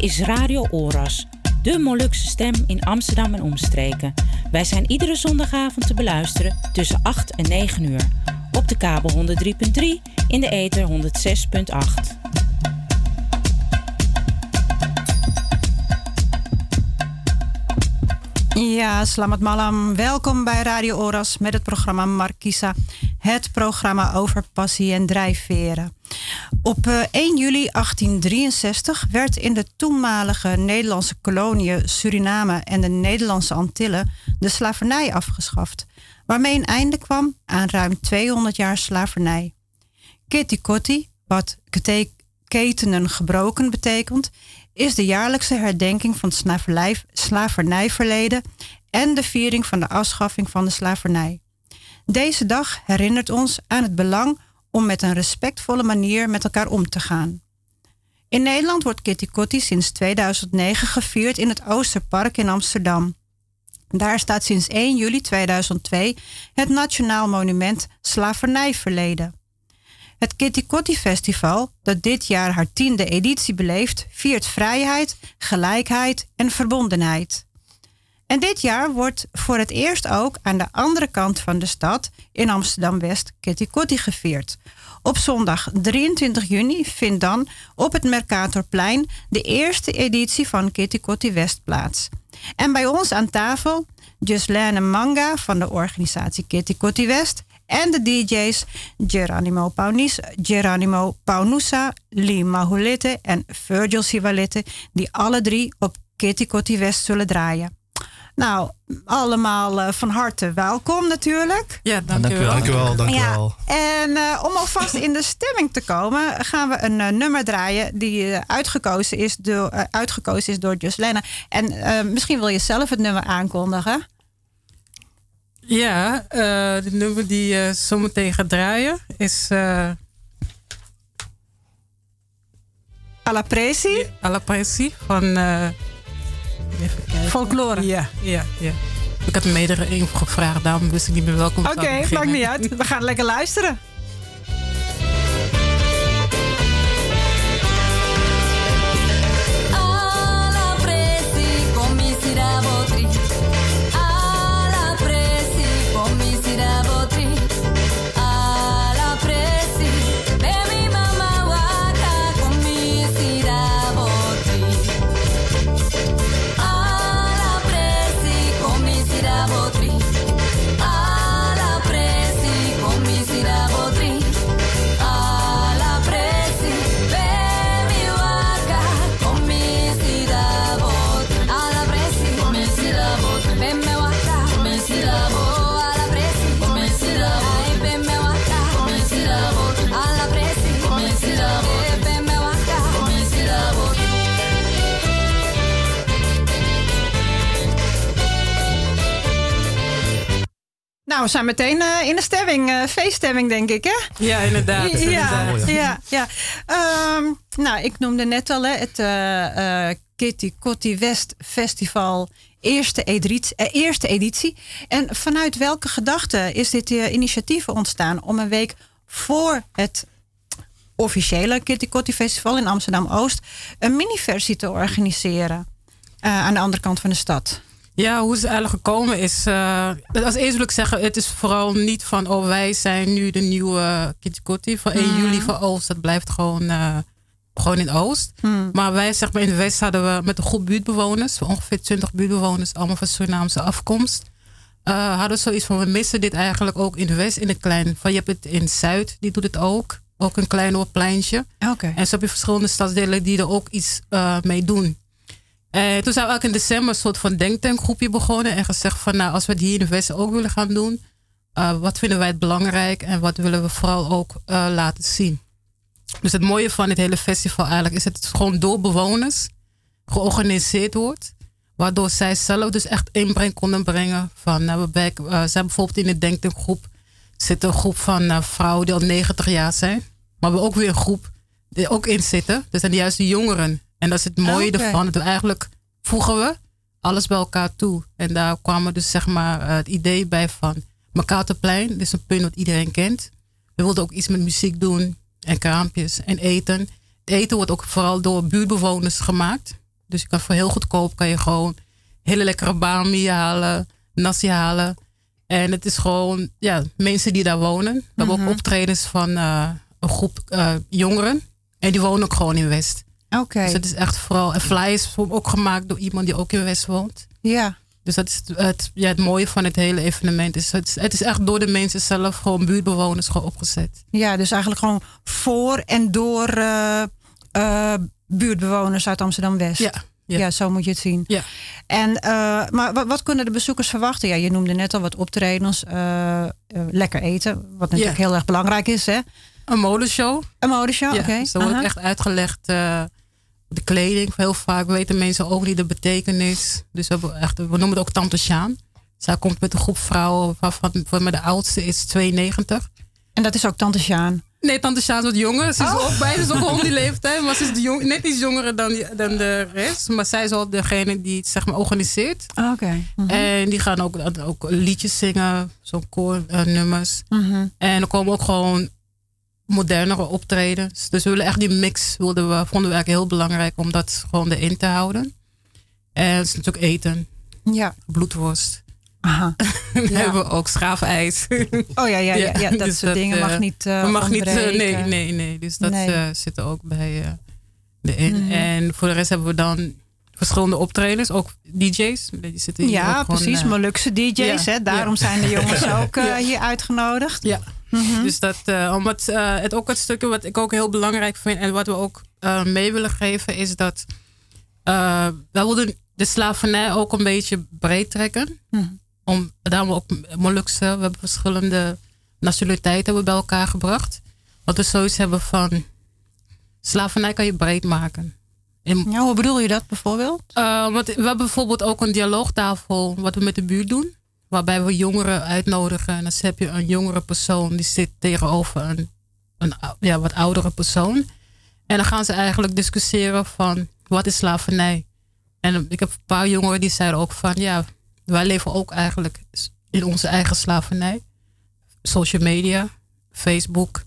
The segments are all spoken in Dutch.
is Radio Oras, de Molukse stem in Amsterdam en omstreken. Wij zijn iedere zondagavond te beluisteren tussen 8 en 9 uur. Op de kabel 103.3, in de ether 106.8. Ja, selamat malam. Welkom bij Radio Oras met het programma Markisa. Het programma over passie en drijfveren. Op 1 juli 1863 werd in de toenmalige Nederlandse koloniën Suriname en de Nederlandse Antillen de slavernij afgeschaft, waarmee een einde kwam aan ruim 200 jaar slavernij. Ketikoti, wat ketenen gebroken betekent, is de jaarlijkse herdenking van het slavernijverleden en de viering van de afschaffing van de slavernij. Deze dag herinnert ons aan het belang om met een respectvolle manier met elkaar om te gaan. In Nederland wordt Ketikoti sinds 2009 gevierd in het Oosterpark in Amsterdam. Daar staat sinds 1 juli 2002 het Nationaal Monument Slavernijverleden. Het Ketikoti Festival, dat dit jaar haar 10e editie beleeft, viert vrijheid, gelijkheid en verbondenheid. En dit jaar wordt voor het eerst ook aan de andere kant van de stad, in Amsterdam-West, Ketikoti gevierd. Op zondag 23 juni vindt dan op het Mercatorplein de eerste editie van Ketikoti West plaats. En bij ons aan tafel Giuslane Manga van de organisatie Ketikoti West en de DJ's Geronimo Paunusa, Lee Mahulete en Virgil Sivalete, die alle 3 op Ketikoti West zullen draaien. Nou, allemaal van harte welkom natuurlijk. Ja, dank u wel. Dank u wel. En om alvast in de stemming te komen, gaan we een nummer draaien die uitgekozen is door Giuslane. En misschien wil je zelf het nummer aankondigen. Ja, de nummer die zometeen gaat draaien is Alla Presi. Alla Presi van Folklore. Ja. Ik had hem mede gevraagd, daarom wist ik niet meer welkom. Oké, maakt niet uit. We gaan lekker luisteren. Nou, we zijn meteen in de stemming, feeststemming denk ik, hè? Ja, inderdaad. Ja. Nou, ik noemde net al het Ketikoti West Festival eerste editie. En vanuit welke gedachte is dit initiatief ontstaan om een week voor het officiële Ketikoti Festival in Amsterdam-Oost een mini-versie te organiseren aan de andere kant van de stad? Ja, hoe is het eigenlijk gekomen is... als eerst wil ik zeggen, het is vooral niet van... wij zijn nu de nieuwe Ketikoti van 1 juli van Oost. Dat blijft gewoon in Oost. Maar wij, zeg maar, in de West hadden we met een groep buurtbewoners... ongeveer 20 buurtbewoners, allemaal van Surinaamse afkomst... hadden we zoiets van, we missen dit eigenlijk ook in de West, in het klein. Van, je hebt het in Zuid, die doet het ook. Ook een klein pleintje. Okay. En zo heb je verschillende stadsdelen die er ook iets mee doen. En toen zijn we ook in december een soort van denktankgroepje begonnen. En gezegd van, nou, als we het hier in de Westen ook willen gaan doen. Wat vinden wij het belangrijk? En wat willen we vooral ook laten zien? Dus het mooie van het hele festival eigenlijk is dat het gewoon door bewoners georganiseerd wordt. Waardoor zij zelf dus echt inbreng konden brengen. Van, we zijn bijvoorbeeld in de denktankgroep. Zit een groep van vrouwen die al 90 jaar zijn. Maar we hebben ook weer een groep die ook in zitten. Dat zijn juist de jongeren. En dat is het mooie ervan. Dat we eigenlijk voegen we alles bij elkaar toe. En daar kwam dus zeg maar het idee bij van Mercatorplein. Dit is een punt wat iedereen kent. We wilden ook iets met muziek doen. En kraampjes en eten. Het eten wordt ook vooral door buurtbewoners gemaakt. Dus je kan voor heel goedkoop kan je gewoon hele lekkere bami halen, nasi halen. En het is gewoon mensen die daar wonen. We hebben ook optredens van een groep jongeren. En die wonen ook gewoon in West. Oké. Dus het is echt vooral... En flyers is ook gemaakt door iemand die ook in West woont. Ja. Dus dat is het mooie van het hele evenement. Het is echt door de mensen zelf, gewoon buurtbewoners, gewoon opgezet. Ja, dus eigenlijk gewoon voor en door buurtbewoners uit Amsterdam-West. Ja, zo moet je het zien. Ja. En, maar wat kunnen de bezoekers verwachten? Ja, je noemde net al wat optredens. Lekker eten, wat natuurlijk heel erg belangrijk is. Hè? Een modeshow. Een modeshow, oké. Dus dan wordt echt uitgelegd de kleding. Heel vaak weten mensen ook niet de betekenis. Dus we noemen het ook Tante Sjaan. Zij komt met een groep vrouwen waarvan de oudste is 92. En dat is ook Tante Sjaan? Nee, Tante Sjaan is wat jonger. Ze is ook bij, ze is ook om die leeftijd. Maar ze is net iets jonger dan de rest. Maar zij is al degene die het zeg maar organiseert. Oké. En die gaan ook liedjes zingen. Zo'n koornummers. En er komen ook gewoon modernere optredens. Dus we willen echt die mix vonden we eigenlijk heel belangrijk om dat gewoon erin te houden. En het is natuurlijk eten. Ja. Bloedworst. Aha. Dan hebben we ook schaafijs. Oh ja. Dat dus soort dingen mag niet nee. Dus dat zit er ook bij erin. En voor de rest hebben we dan verschillende optredens. Ook DJ's. Die zitten hier ook gewoon, precies. Molukse DJ's. Hè? Daarom zijn de jongens ook hier uitgenodigd. Ja. Dus dat, omdat het ook het stukje wat ik ook heel belangrijk vind en wat we ook mee willen geven is dat we wilden de slavernij ook een beetje breed trekken. Daarom ook Molukse, we hebben verschillende nationaliteiten bij elkaar gebracht. Want we zoiets hebben van slavernij kan je breed maken. Hoe bedoel je dat bijvoorbeeld? Want we hebben bijvoorbeeld ook een dialoogtafel wat we met de buurt doen. Waarbij we jongeren uitnodigen. En dan heb je een jongere persoon die zit tegenover een wat oudere persoon. En dan gaan ze eigenlijk discussiëren van wat is slavernij. En ik heb een paar jongeren die zeiden ook van wij leven ook eigenlijk in onze eigen slavernij. Social media, Facebook,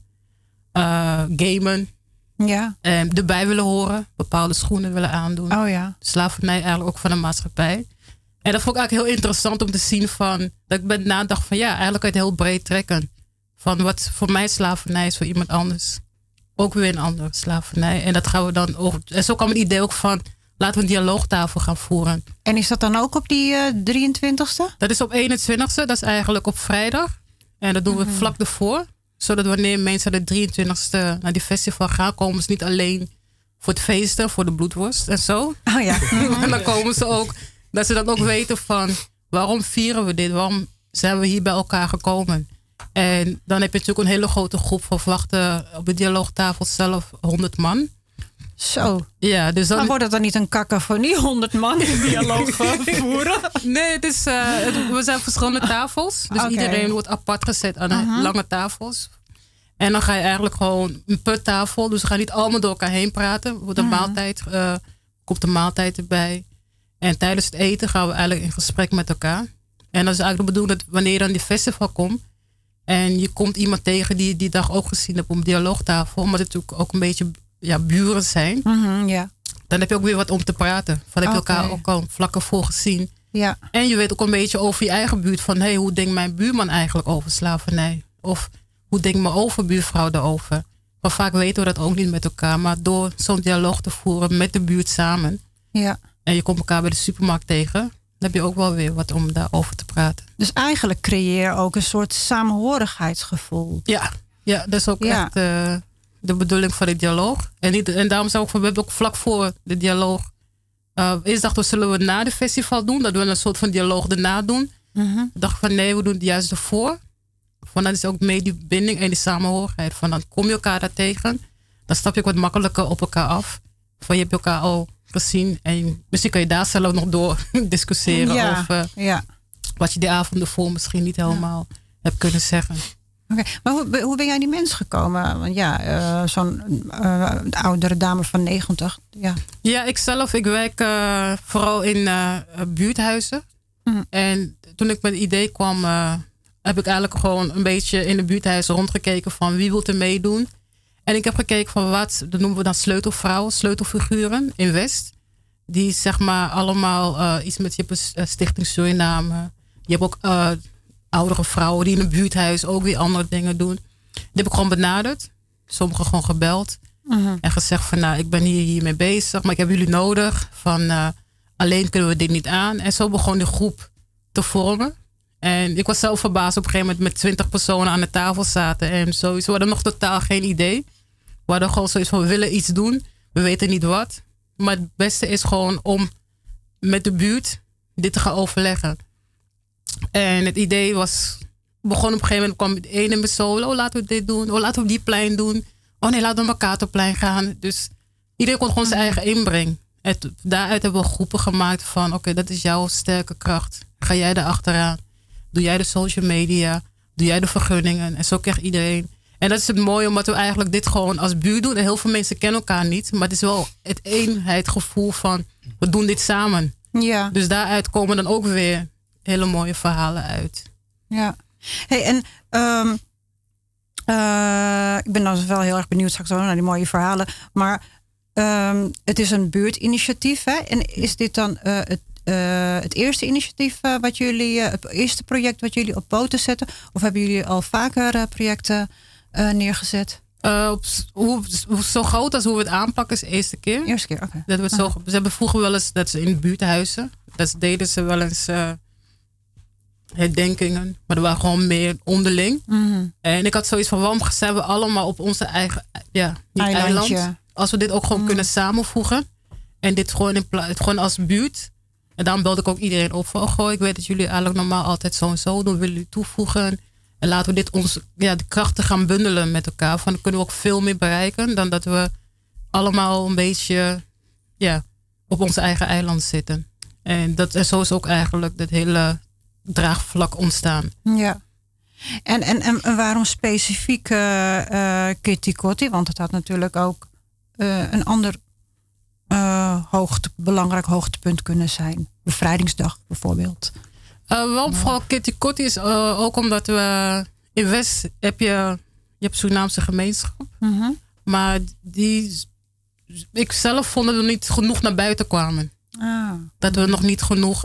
gamen. Ja. Erbij willen horen, bepaalde schoenen willen aandoen. Oh ja. Slavernij eigenlijk ook van de maatschappij. En dat vond ik eigenlijk heel interessant om te zien dat ik ben nadacht van eigenlijk kan je het heel breed trekken. Van wat voor mij slavernij is voor iemand anders. Ook weer een andere slavernij. En dat gaan we dan over. En zo kwam het idee ook van laten we een dialoogtafel gaan voeren. En is dat dan ook op die 23e? Dat is op 21e. Dat is eigenlijk op vrijdag. En dat doen we vlak ervoor. Zodat wanneer mensen naar de 23e naar die festival gaan, komen ze niet alleen voor het feesten, voor de bloedworst en zo. Oh ja. En dan komen ze ook. Dat ze dan ook weten van waarom vieren we dit? Waarom zijn we hier bij elkaar gekomen? En dan heb je natuurlijk een hele grote groep van verwachten op de dialoogtafel zelf 100 man. Zo. Ja, dus dan wordt het dan niet een kakofonie 100 man in dialoog voeren? Nee, het is, we zijn verschillende tafels. Dus iedereen wordt apart gezet aan lange tafels. En dan ga je eigenlijk gewoon per tafel. Dus we gaan niet allemaal door elkaar heen praten. Er wordt een maaltijd, komt een maaltijd erbij. En tijdens het eten gaan we eigenlijk in gesprek met elkaar. En dat is eigenlijk de bedoeling dat wanneer je dan die festival komt. En je komt iemand tegen die die dag ook gezien hebt op een dialoogtafel. Omdat het natuurlijk ook een beetje buren zijn. Dan heb je ook weer wat om te praten. Van heb je elkaar ook al vlakken voor gezien. Ja. En je weet ook een beetje over je eigen buurt. Van hoe denkt mijn buurman eigenlijk over slavernij? Of hoe denkt mijn overbuurvrouw daarover? Maar vaak weten we dat ook niet met elkaar. Maar door zo'n dialoog te voeren met de buurt samen. Ja. En je komt elkaar bij de supermarkt tegen. Dan heb je ook wel weer wat om daarover te praten. Dus eigenlijk creëer je ook een soort samenhorigheidsgevoel. Ja, dat is ook echt de bedoeling van de dialoog. En daarom zou ik we hebben ook vlak voor de dialoog. Eerst dachten we, zullen we na de festival doen? Dat we een soort van dialoog erna doen. We dachten van nee, we doen het juist ervoor. Van dan is ook mee die binding en die samenhorigheid. Van dan kom je elkaar daar tegen. Dan stap je ook wat makkelijker op elkaar af. Van je hebt elkaar al gezien. En misschien kan je daar zelf nog door discussiëren. Over wat je die avond ervoor misschien niet helemaal hebt kunnen zeggen. Oké, maar hoe ben jij die mens gekomen? Want zo'n oudere dame van 90. Ja, ik werk vooral in buurthuizen. En toen ik met het idee kwam, heb ik eigenlijk gewoon een beetje in de buurthuizen rondgekeken van wie wil er meedoen. En ik heb gekeken van dat noemen we dan sleutelvrouwen, sleutelfiguren in West. Die zeg maar allemaal iets met... Je hebt een Stichting Suriname. Je hebt ook oudere vrouwen die in een buurthuis ook weer andere dingen doen. Die heb ik gewoon benaderd. Sommigen gewoon gebeld. En gezegd van nou, ik ben hiermee bezig. Maar ik heb jullie nodig. Van alleen kunnen we dit niet aan. En zo begon die groep te vormen. En ik was zelf verbaasd op een gegeven moment met 20 personen aan de tafel zaten. En sowieso, we hadden nog totaal geen idee. We hadden gewoon zoiets van, we willen iets doen. We weten niet wat. Maar het beste is gewoon om met de buurt dit te gaan overleggen. En het idee begon op een gegeven moment, kwam het een in me zo. Oh, laten we dit doen. Oh, laten we op die plein doen. Oh nee, laten we naar Katerplein gaan. Dus iedereen kon gewoon zijn eigen inbreng. En daaruit hebben we groepen gemaakt van, oké, dat is jouw sterke kracht. Ga jij daar achteraan? Doe jij de social media? Doe jij de vergunningen? En zo krijgt iedereen. En dat is het mooie, omdat we eigenlijk dit gewoon als buurt doen. En heel veel mensen kennen elkaar niet. Maar het is wel het eenheidsgevoel van, we doen dit samen. Ja. Dus daaruit komen dan ook weer hele mooie verhalen uit. Ja. Hey, en ik ben dan wel heel erg benieuwd straks naar die mooie verhalen. Maar het is een buurtinitiatief. Hè? En is dit dan het eerste initiatief wat jullie, het eerste project wat jullie op poten zetten? Of hebben jullie al vaker projecten neergezet? Zo groot als hoe we het aanpakken is de eerste keer. Eerste keer, oké. Ze hebben vroeger wel eens, dat ze in buurthuizen, dat deden ze wel eens herdenkingen. Maar er waren gewoon meer onderling. En ik had zoiets van, waarom zijn we allemaal op onze eigen eiland? Als we dit ook gewoon kunnen samenvoegen. En dit gewoon als buurt. En daarom belde ik ook iedereen op van, oh, ik weet dat jullie eigenlijk normaal altijd zo en zo doen. Willen jullie toevoegen? En laten we dit de krachten gaan bundelen met elkaar. Van, dan kunnen we ook veel meer bereiken dan dat we allemaal een beetje op onze eigen eiland zitten. En zo is ook eigenlijk dat hele draagvlak ontstaan. Ja. En waarom specifiek Kitty Kotti? Want het had natuurlijk ook een ander belangrijk hoogtepunt kunnen zijn. Bevrijdingsdag bijvoorbeeld. Wel vooral Kitty Kotti is ook omdat we in West je hebt Surinaamse gemeenschap. Maar ik zelf vond dat we niet genoeg naar buiten kwamen. Dat we nog niet genoeg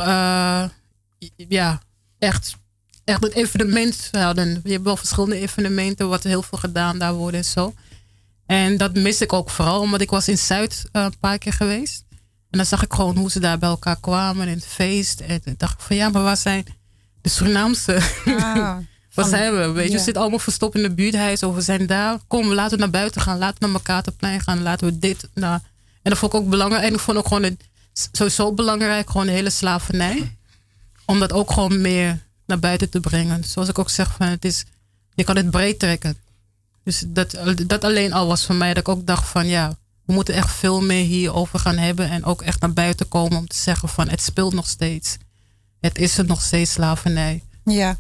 echt een evenement hadden. Je hebt wel verschillende evenementen, wat heel veel gedaan daar worden en zo. En dat mis ik ook vooral, omdat ik was in Zuid een paar keer geweest. En dan zag ik gewoon hoe ze daar bij elkaar kwamen in het feest. En dan dacht ik van maar waar zijn de Surinaamse? Waar zijn we? Weet je, we zitten allemaal verstopt in de buurthuis. Of we zijn daar. Kom, laten we naar buiten gaan. Laten we naar Katerplein gaan. Laten we dit. En dat vond ik ook belangrijk. En ik vond ook gewoon sowieso belangrijk. Gewoon de hele slavernij. Om dat ook gewoon meer naar buiten te brengen. Zoals ik ook zeg, je kan het breed trekken. Dus dat alleen al was voor mij dat ik ook dacht van we moeten echt veel meer hierover gaan hebben. En ook echt naar buiten komen om te zeggen van het speelt nog steeds. Het is er nog steeds slavernij. Ja.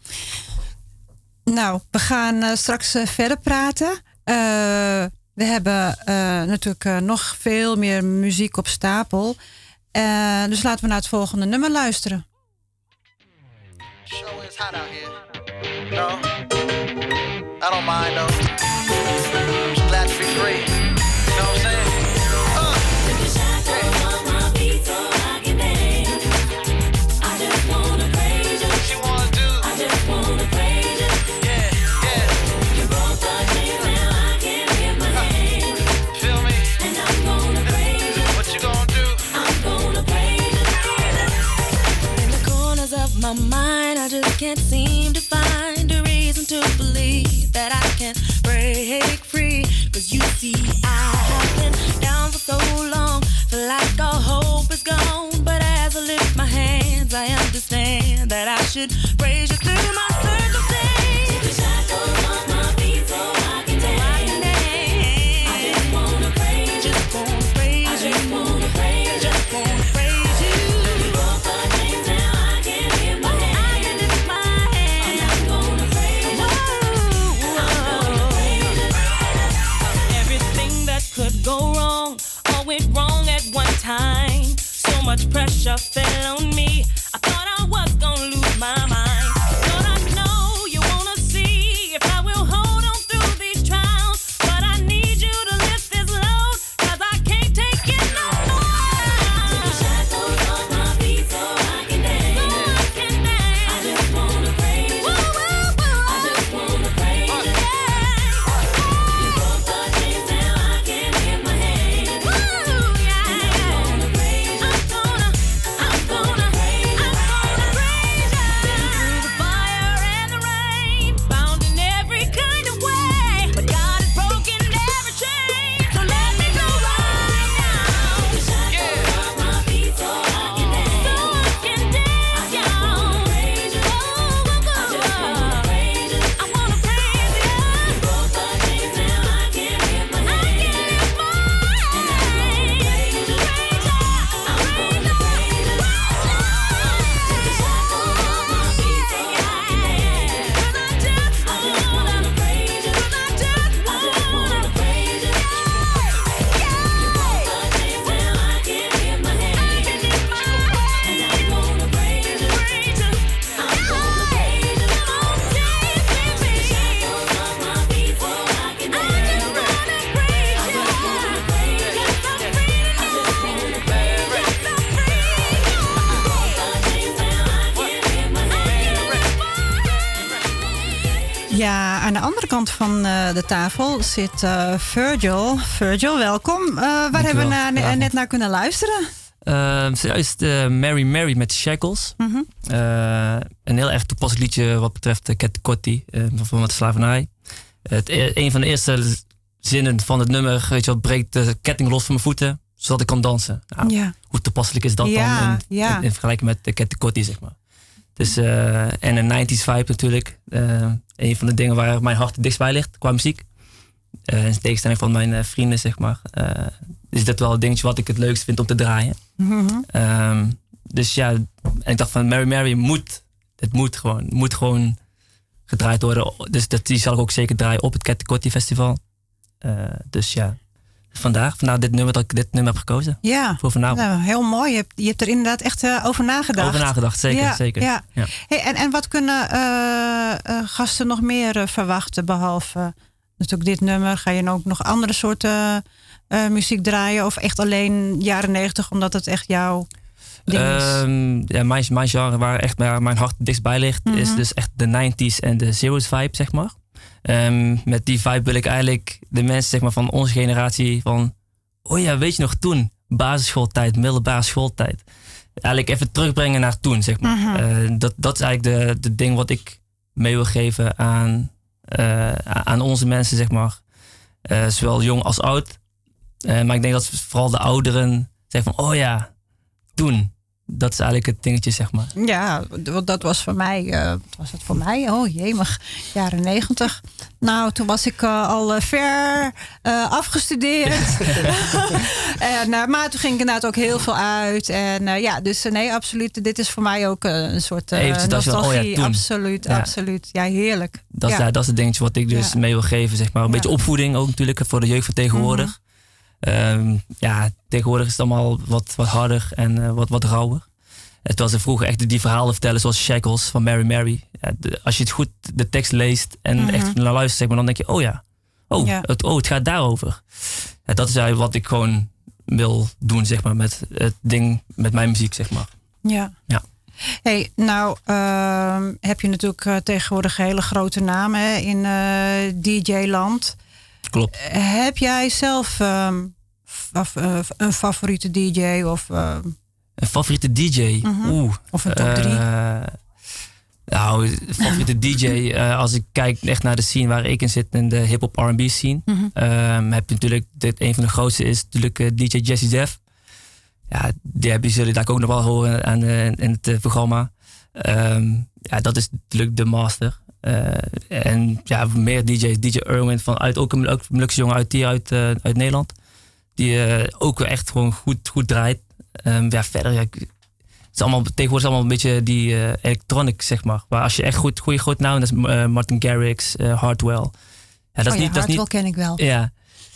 Nou, we gaan straks verder praten. We hebben natuurlijk nog veel meer muziek op stapel. Dus laten we naar het volgende nummer luisteren. Show is hot out here. No, I don't mind though. I'm just glad to be free. You know what I'm saying? My mind, I just can't seem to find a reason to believe that I can break free. Cause you see, I have been down for so long, feel like all hope is gone. But as I lift my hands, I understand that I should praise you through my circumstance. Take the shackles off my feet so I can dance. I just wanna praise you. Just wanna praise you. I just wanna praise you. Just wanna praise you. You broke the chains, now I can live my hand. I can lift my hand. I'm gonna praise you. I'm gonna praise you. Everything that could go wrong, all went wrong at one time. So much pressure fell on me. I thought I was gonna lose my mind. Thought I'd Ja, aan de andere kant van de tafel zit Virgil. Virgil, welkom. Waar hebben we net naar kunnen luisteren? Zojuist Mary Mary met Shackles. Mm-hmm. Een heel erg toepasselijk liedje wat betreft Ket Kotti van de slavernij. Een van de eerste zinnen van het nummer, weet je wel, breekt de ketting los van mijn voeten, zodat ik kan dansen. Nou, hoe toepasselijk is dat dan in vergelijking met de Ket Kotti, zeg maar. Dus, en een 90s vibe natuurlijk. Een van de dingen waar mijn hart het dichtst bij ligt qua muziek. In tegenstelling van mijn vrienden, zeg maar. Is dat wel het dingetje wat ik het leukst vind om te draaien. Mm-hmm. Dus ja, en ik dacht van Mary Mary moet gewoon gedraaid worden. Dus die zal ik ook zeker draaien op het Ket Kotti Festival. Dus ja, vandaar dit nummer dat ik dit nummer heb gekozen. Ja, voor vanavond. Nou, heel mooi. Je hebt er inderdaad echt over nagedacht. Over nagedacht, zeker. Ja. Hey, en wat kunnen gasten nog meer verwachten behalve natuurlijk dit nummer? Ga je ook nog andere soorten muziek draaien? Of echt alleen jaren 90 omdat het echt jouw ding is? Ja, mijn genre waar echt mijn hart het dichtst bij ligt is dus echt de 90s en de zeros vibe, zeg maar. Met die vibe wil ik eigenlijk de mensen, zeg maar, van onze generatie van, oh ja, weet je nog toen, basisschooltijd, middelbare schooltijd. Eigenlijk even terugbrengen naar toen, zeg maar. Dat is eigenlijk de ding wat ik mee wil geven aan onze mensen, zeg maar. Zowel jong als oud. Maar ik denk dat vooral de ouderen zeggen van, oh ja, toen. Dat is eigenlijk het dingetje, zeg maar. Ja, dat was voor mij. Wat was het voor mij? Oh jemig, jaren 90. Nou, toen was ik al ver afgestudeerd. Maar toen ging ik inderdaad ook heel veel uit. En dus nee, absoluut. Dit is voor mij ook een soort nostalgie. Absoluut. Ja, heerlijk. Dat is het dingetje wat ik dus mee wil geven, zeg maar. Een beetje opvoeding ook natuurlijk voor de jeugd van tegenwoordig. Tegenwoordig is het allemaal wat harder en wat rauwer. Terwijl ze vroeger echt die verhalen vertellen zoals Shackles van Mary Mary. Als je het goed de tekst leest en echt naar luistert, zeg maar, dan denk je, het gaat daarover. Dat is eigenlijk wat ik gewoon wil doen, zeg maar, met het ding, met mijn muziek, zeg maar. Ja. Hey, nou heb je natuurlijk tegenwoordig hele grote namen in DJ-land. Klopt. Heb jij zelf een favoriete DJ of... Een favoriete DJ? Of een top 3? Nou, favoriete DJ, als ik kijk echt naar de scene waar ik in zit, in de hip-hop R&B scene, heb je natuurlijk, een van de grootste is natuurlijk DJ Jazzy Jeff. Ja, die zullen daar ook nog wel horen in het programma. Dat is natuurlijk de master. En ja, meer DJ's. DJ Irwin, ook een Molukse jongen uit Nederland. Die ook echt gewoon goed draait. Verder, het is allemaal, tegenwoordig is allemaal een beetje die electronic, zeg maar. Maar als je echt goede grote naam, dat is Martin Garrix, Hardwell. Ja, Hardwell ken ik wel. Ja,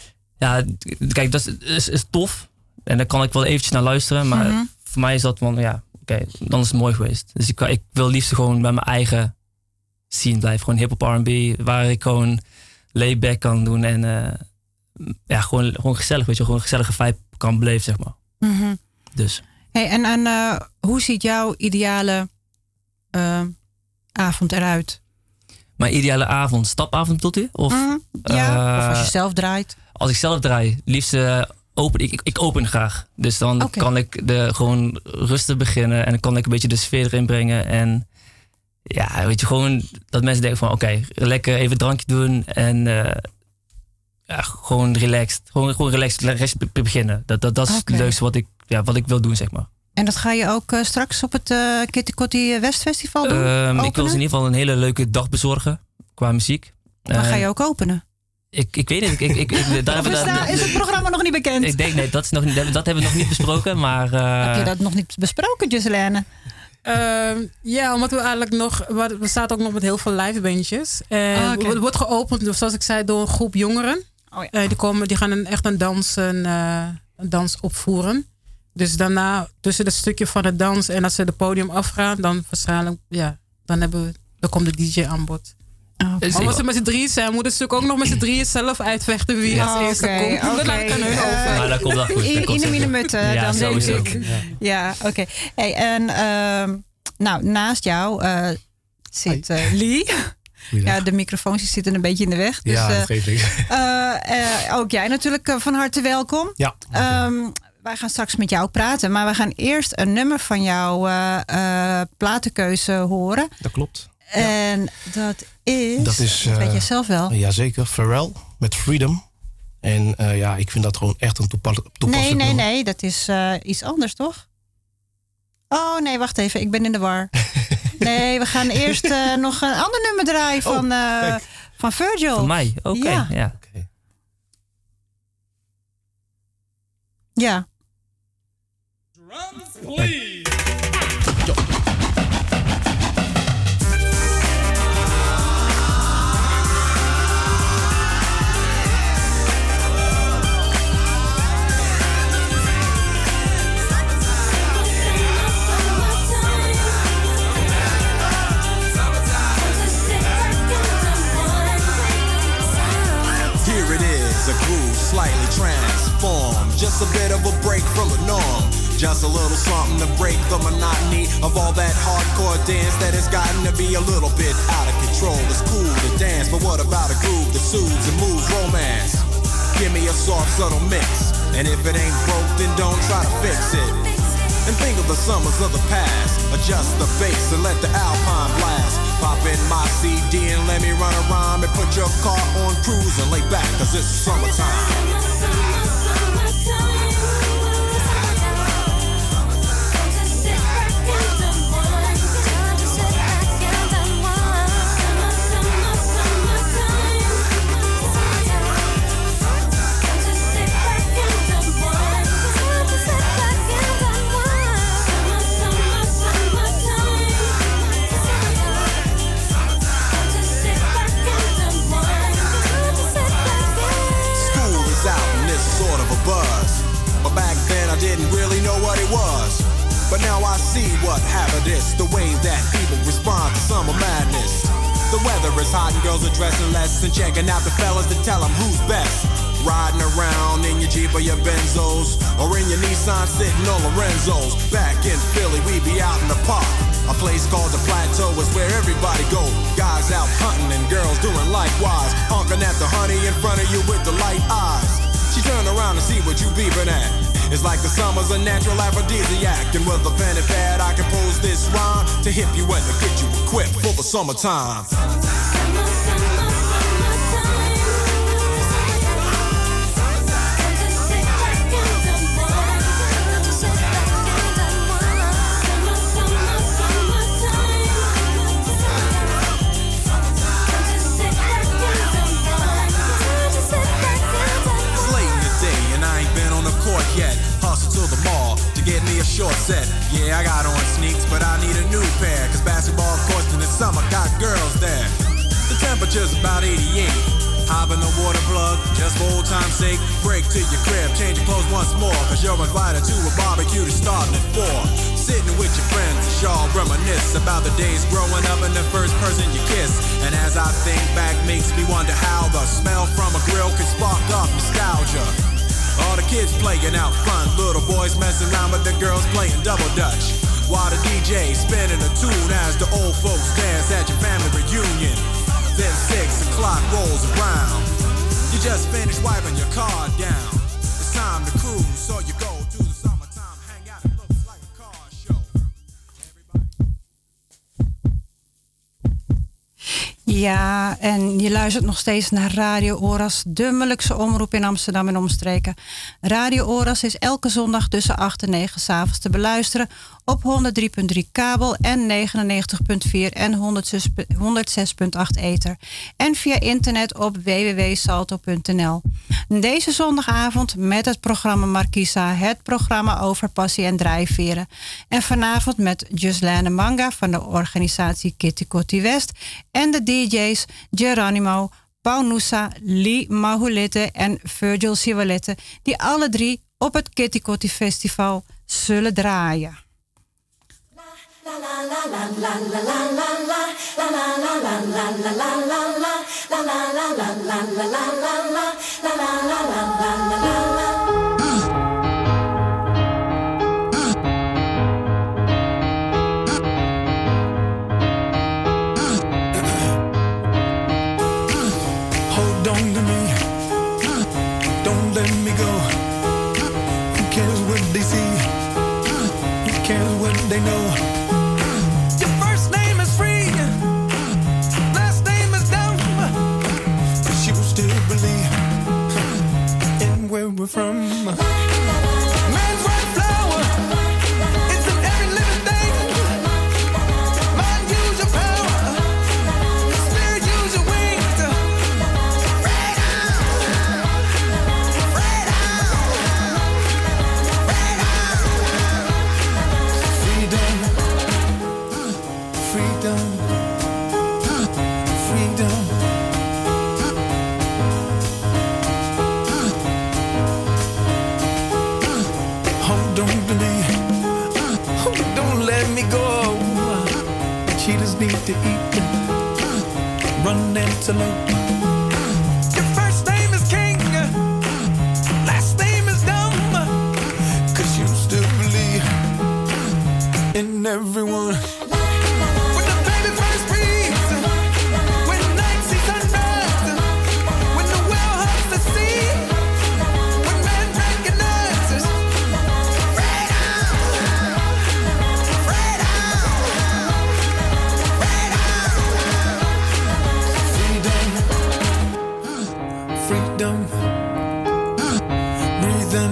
kijk, dat is tof. En daar kan ik wel eventjes naar luisteren. Maar voor mij is dat van, dan is het mooi geweest. Dus ik wil liefst gewoon bij mijn eigen scene blijven. Gewoon hip-hop R&B, waar ik gewoon layback kan doen. En gewoon gezellig, weet je. Gewoon een gezellige vibe kan beleven, zeg maar. Dus. Hey, en hoe ziet jouw ideale avond eruit? Mijn ideale avond? Stapavond bedoelt u? Of, of als je zelf draait? Als ik zelf draai, liefst open. Ik open graag. Dus dan kan ik gewoon rustig beginnen. En dan kan ik een beetje de sfeer erin brengen. En ja, weet je, gewoon dat mensen denken van lekker even een drankje doen. En gewoon relaxed. Gewoon relaxed beginnen. Dat is het leukste wat ik wil doen, zeg maar. En dat ga je ook straks op het Ket Kotti West Festival doen? Ik wil ze in ieder geval een hele leuke dag bezorgen qua muziek. Maar ga je ook openen? Ik weet het. Is het programma nog niet bekend? Ik denk nee, dat hebben we nog niet besproken. Maar, heb je dat nog niet besproken, Gislaine? Omdat we eigenlijk we staan ook nog met heel veel live bandjes. Het wordt geopend, zoals ik zei, door een groep jongeren. Die gaan echt een dans opvoeren. Dus daarna, tussen het stukje van het dans en als ze het podium afgaan, dan waarschijnlijk, dan komt de DJ aan bod. Okay. Maar als ze met z'n drieën zijn, moeten ze natuurlijk ook nog met z'n drieën zelf uitvechten wie als eerste komt. Dan kan hun over. Maar dat komt wel goed. In de mutten, dan sowieso. denk ik. Ja, oké. Hey, en naast jou zit Lee. Ja, de microfoons die zitten een beetje in de weg. Dus, ja, dat geeft niks. Ook jij natuurlijk van harte welkom. Ja. Wij gaan straks met jou praten, maar we gaan eerst een nummer van jouw platenkeuze horen. Dat klopt. En dat is dat weet je zelf wel. Jazeker, Pharrell met Freedom. En ik vind dat gewoon echt een toepasselijk nummer. Nee, dat is iets anders, toch? Oh nee, wacht even, ik ben in de war. Nee, we gaan eerst nog een ander nummer draaien van Virgil. Van mij, oké. Ja. Ja. Drums, please. A groove slightly transformed, just a bit of a break from the norm, just a little something to break the monotony of all that hardcore dance that has gotten to be a little bit out of control. It's cool to dance, but what about a groove that soothes and moves romance? Give me a soft, subtle mix, and if it ain't broke, then don't try to fix it. And think of the summers of the past. Adjust the bass and let the Alpine blast. Pop in my CD and let me run around and put your car on cruise and lay back, cause it's summertime. But back then I didn't really know what it was. But now I see what happened is the way that people respond to summer madness. The weather is hot and girls are dressing less and checking out the fellas to tell them who's best. Riding around in your Jeep or your Benzos, or in your Nissan sitting on Lorenzo's. Back in Philly we be out in the park. A place called the Plateau is where everybody go. Guys out hunting and girls doing likewise. Honking at the honey in front of you with the light eyes. She turn around and see what you beeping at. It's like the summer's a natural aphrodisiac. And with a pen and pad I compose this rhyme to hip you and to get you equipped for the summertime. Yet. Hustle to the mall to get me a short set. Yeah, I got on sneaks, but I need a new pair. Cause basketball courts in the summer got girls there. The temperature's about 88. Hop in the water plug, just for old time's sake. Break to your crib, change your clothes once more. Cause you're invited to a barbecue that's starting at 4. Sitting with your friends, y'all reminisce about the days growing up and the first person you kiss. And as I think back, makes me wonder how the smell from a grill can spark up nostalgia. All the kids playing out front, little boys messing around with the girls playing double dutch. While the DJ spinning a tune as the old folks dance at your family reunion. Then 6 o'clock rolls around. You just finished wiping your car down. It's time to cruise, so you go to the summertime hangout. It looks like a car show. Ja, en je luistert nog steeds naar Radio Oras, de Molukse omroep in Amsterdam en omstreken. Radio Oras is elke zondag tussen 8 en 9 s'avonds te beluisteren op 103.3 kabel en 99.4 en 106.8 ether. En via internet op www.salto.nl. Deze zondagavond met het programma Marquisa, het programma over passie en drijfveren. En vanavond met Juslane Manga van de organisatie Kitty Kotti West en de DJ's Geronimo, Paunusa, Lee Mahulete en Virgil Sivalette, die alle 3 op het Kitty Kotti Festival zullen draaien. freedom, freedom. Hold on to me, don't let me go. Cheetahs need to eat, run antelope. Your first name is King, last name is Dumb, 'cause you still believe in everyone. When the baby first breathes, when night sees unrest, when the whale hugs the sea, when man recognizes freedom, freedom, freedom, freedom, breathing.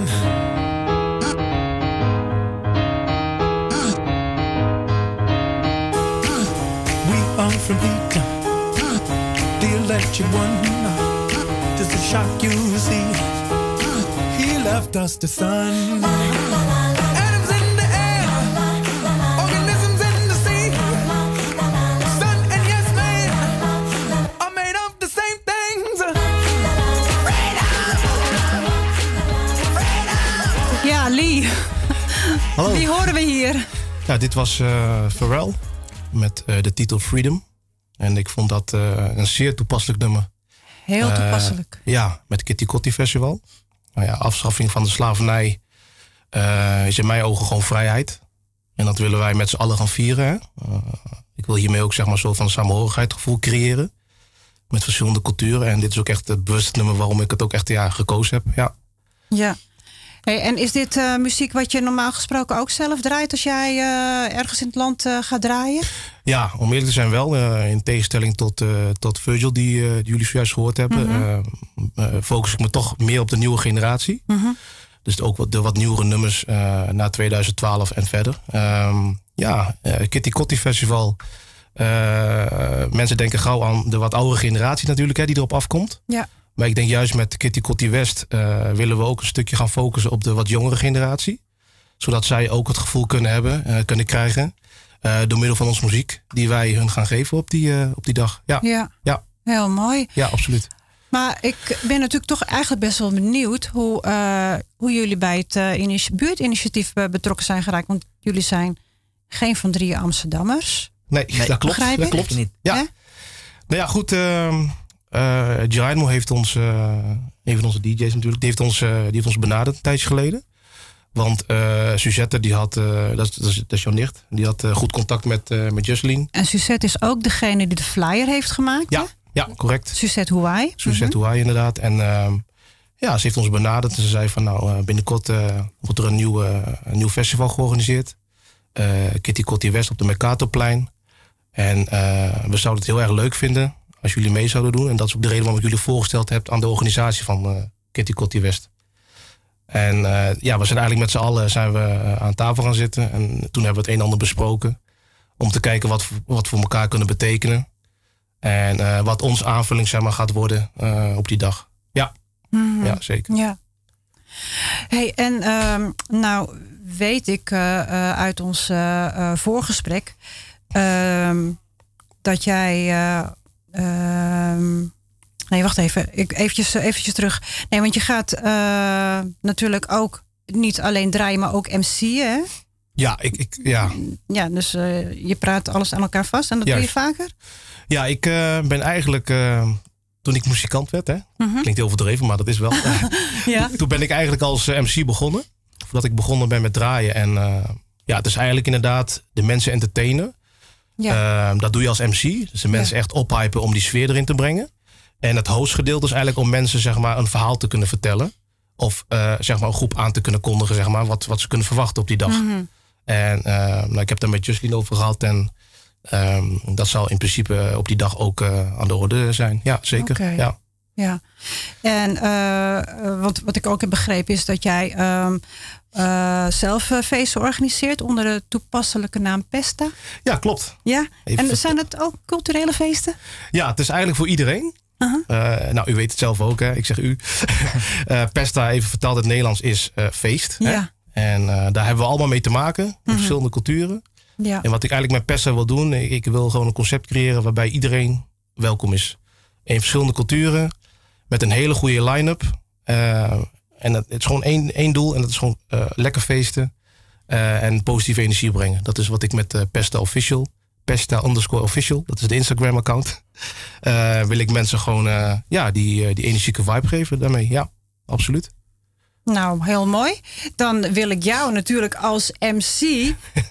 From heat, the electric one, does it shock you? See, he left us the sun. Atoms in the air, organisms in the sea. Sun and yes man are made of the same things. Freedom, Ja, Lee. Hallo. Wie horen we hier? Ja, dit was Pharrell met de titel Freedom. En ik vond dat een zeer toepasselijk nummer. Heel toepasselijk. Ja, met Kitty Kotti Festival. Nou ja, afschaffing van de slavernij is in mijn ogen gewoon vrijheid. En dat willen wij met z'n allen gaan vieren. Hè? Ik wil hiermee ook zeg maar zo van een samenhorigheidsgevoel creëren. Met verschillende culturen. En dit is ook echt het bewuste nummer waarom ik het ook echt gekozen heb. Ja. Ja. Hey, en is dit muziek wat je normaal gesproken ook zelf draait als jij ergens in het land gaat draaien? Ja, om eerlijk te zijn wel. In tegenstelling tot Virgil die jullie zojuist gehoord hebben. Focus ik me toch meer op de nieuwe generatie. Dus ook de wat nieuwere nummers na 2012 en verder. Kitty Kotti Festival. Mensen denken gauw aan de wat oudere generatie natuurlijk, die erop afkomt. Ja. Maar ik denk juist met Kitty Kotti West willen we ook een stukje gaan focussen op de wat jongere generatie. Zodat zij ook het gevoel kunnen krijgen. Door middel van onze muziek die wij hun gaan geven op die dag. Ja. Heel mooi. Ja, absoluut. Maar ik ben natuurlijk toch eigenlijk best wel benieuwd hoe jullie bij het buurtinitiatief betrokken zijn geraakt. Want jullie zijn geen van 3 Amsterdammers. Nee, dat klopt. Dat klopt niet. Ja. Nou ja, goed. Geronimo heeft ons, een van onze DJ's natuurlijk, die heeft ons benaderd een tijdje geleden. Want Suzette, die had, dat is jouw nicht, die had goed contact met Jocelyn. En Suzette is ook degene die de flyer heeft gemaakt, ja, hè? Ja, correct. Suzette Huay. Suzette Huay, inderdaad. En ze heeft ons benaderd en ze zei van binnenkort wordt er een nieuw festival georganiseerd. Kitty Kotti West op de Mercatorplein. En we zouden het heel erg leuk vinden als jullie mee zouden doen. En dat is ook de reden waarom ik jullie voorgesteld heb aan de organisatie van Kitty Kotti West. En we zijn eigenlijk met z'n allen aan tafel gaan zitten. En toen hebben we het een en ander besproken. Om te kijken wat we voor elkaar kunnen betekenen. En wat onze aanvulling gaat worden op die dag. Ja, ja zeker. Ja. Hey, en nou weet ik uit ons voorgesprek dat jij... nee, wacht even. Eventjes terug. Nee, want je gaat natuurlijk ook niet alleen draaien, maar ook MC'en, hè? Ja, ja. Ja, dus je praat alles aan elkaar vast en dat doe je vaker? Ja, ik ben eigenlijk... toen ik muzikant werd, hè? Klinkt heel verdreven, maar dat is wel. Ja. Toen ben ik eigenlijk als MC begonnen. Voordat ik begonnen ben met draaien. En het is eigenlijk inderdaad de mensen entertainen. Ja. Dat doe je als MC. Dus de mensen echt ophypen om die sfeer erin te brengen. En het hostgedeelte is eigenlijk om mensen een verhaal te kunnen vertellen. Of een groep aan te kunnen kondigen, wat ze kunnen verwachten op die dag. En ik heb daar met Jocelyn over gehad. En dat zal in principe op die dag ook aan de orde zijn. Ja, zeker. Okay. Ja. En wat ik ook heb begrepen is dat jij zelf feesten organiseert onder de toepasselijke naam Pesta. Ja, klopt. Ja. En zijn het ook culturele feesten? Ja, het is eigenlijk voor iedereen. U weet het zelf ook, hè? Ik zeg u. Pesta, even vertaald in het Nederlands, is feest. Ja. Hè? En daar hebben we allemaal mee te maken. Verschillende culturen. Ja. En wat ik eigenlijk met Pesta wil doen, ik wil gewoon een concept creëren waarbij iedereen welkom is. In verschillende culturen, met een hele goede line-up. En het is gewoon één doel en dat is gewoon lekker feesten en positieve energie brengen. Dat is wat ik met Pesta Official, Pesta_official, dat is de Instagram account. Wil ik mensen gewoon die energieke vibe geven daarmee. Ja, absoluut. Nou, heel mooi. Dan wil ik jou natuurlijk als MC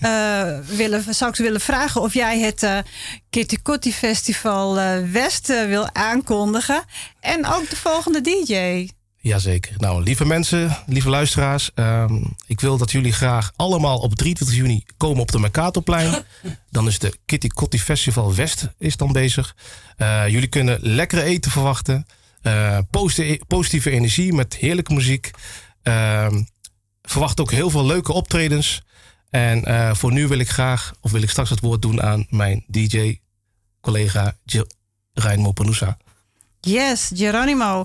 zou ik willen vragen of jij het Kitty Kotti Festival West wil aankondigen. En ook de volgende DJ. Jazeker. Nou, lieve mensen, lieve luisteraars. Ik wil dat jullie graag allemaal op 23 juni komen op de Mercatorplein. Dan is de Kitty Kotti Festival West is dan bezig. Jullie kunnen lekkere eten verwachten. Positieve energie met heerlijke muziek. Verwacht ook heel veel leuke optredens. En voor nu wil ik straks het woord doen aan mijn DJ-collega Reino Panusa. Yes, Geronimo.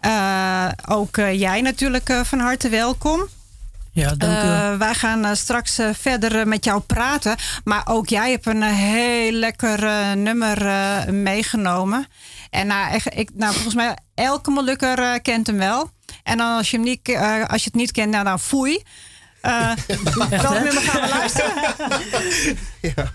Ook jij natuurlijk van harte welkom. Ja, dank u. Wij gaan straks verder met jou praten. Maar ook jij hebt een heel lekker nummer meegenomen. En volgens mij elke Molukker kent hem wel. En dan als je het niet kent, nou dan foei. Welk nummer gaan we luisteren? Ja.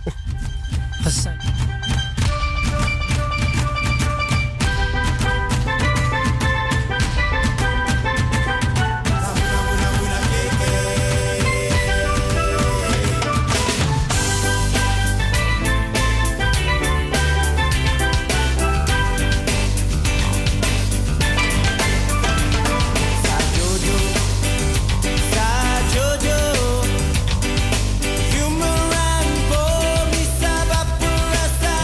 Humor and boy,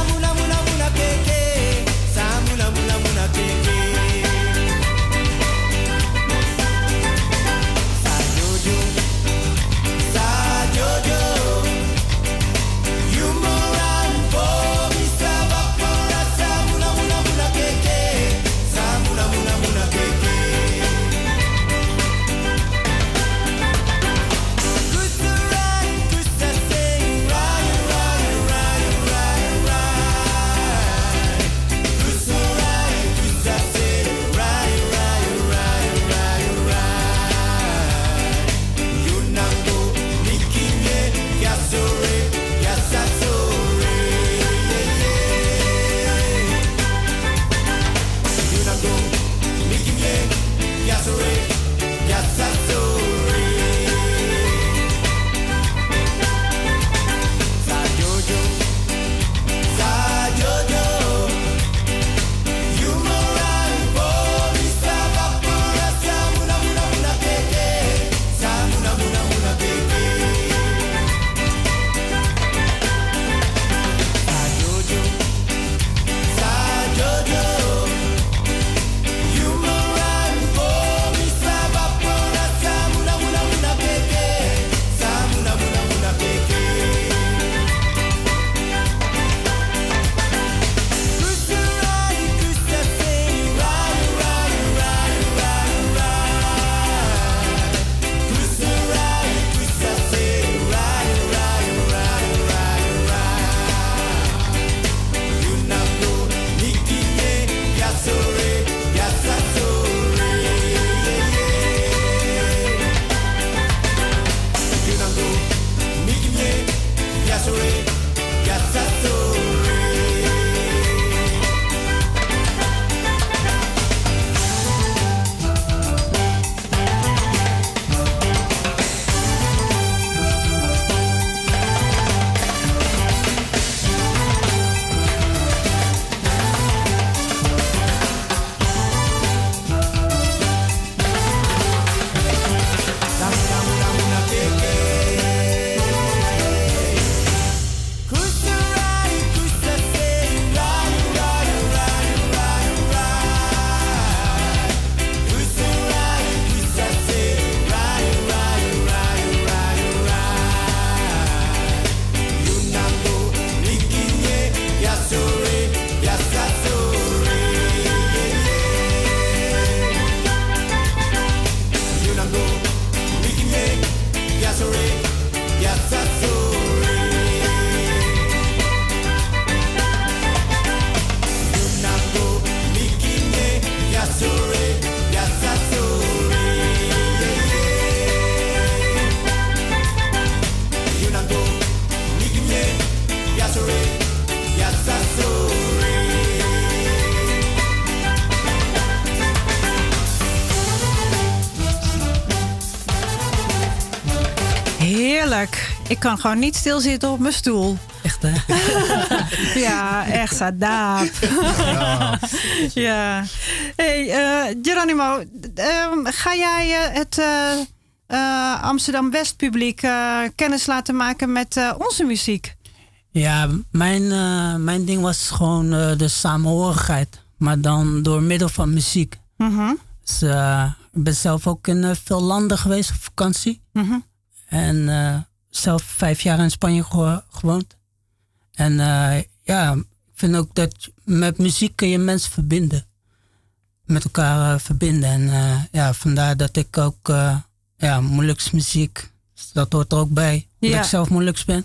heerlijk. Ik kan gewoon niet stilzitten op mijn stoel. Echt, hè? Ja, echt sadaap. Ja. Hey, Geronimo, ga jij het Amsterdam-West-publiek kennis laten maken met onze muziek? Ja, mijn ding was gewoon de samenhorigheid. Maar dan door middel van muziek. Mm-hmm. Dus, ik ben zelf ook in veel landen geweest op vakantie. Mm-hmm. En zelf 5 jaar in Spanje gewoond. En ja, ik vind ook dat met muziek kun je mensen verbinden. Met elkaar verbinden. En ja, vandaar dat ik ook moeilijks muziek, dat hoort er ook bij. Ja. Dat ik zelf moeilijks ben.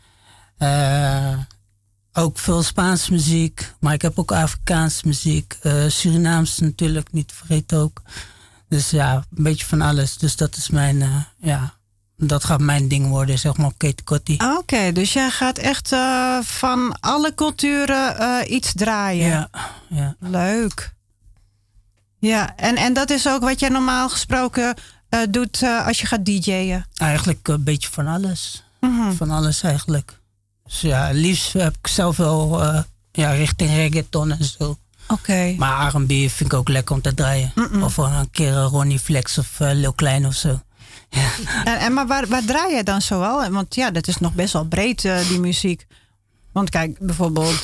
Ook veel Spaanse muziek, maar ik heb ook Afrikaanse muziek. Surinaams natuurlijk, niet te vergeten ook. Dus ja, een beetje van alles. Dus dat is mijn, dat gaat mijn ding worden, zeg maar, Kate Kotti. Oké, dus jij gaat echt van alle culturen iets draaien. Ja. Leuk. Ja, en dat is ook wat jij normaal gesproken doet als je gaat DJ'en? Eigenlijk een beetje van alles. Mm-hmm. Van alles eigenlijk. Dus ja, liefst heb ik zelf wel richting reggaeton en zo. Oké. Maar R&B vind ik ook lekker om te draaien. Mm-mm. Of een keer Ronnie Flex of Lil Klein of zo. Ja. Maar waar draai jij dan zoal? Want ja, dat is nog best wel breed, die muziek. Want kijk, bijvoorbeeld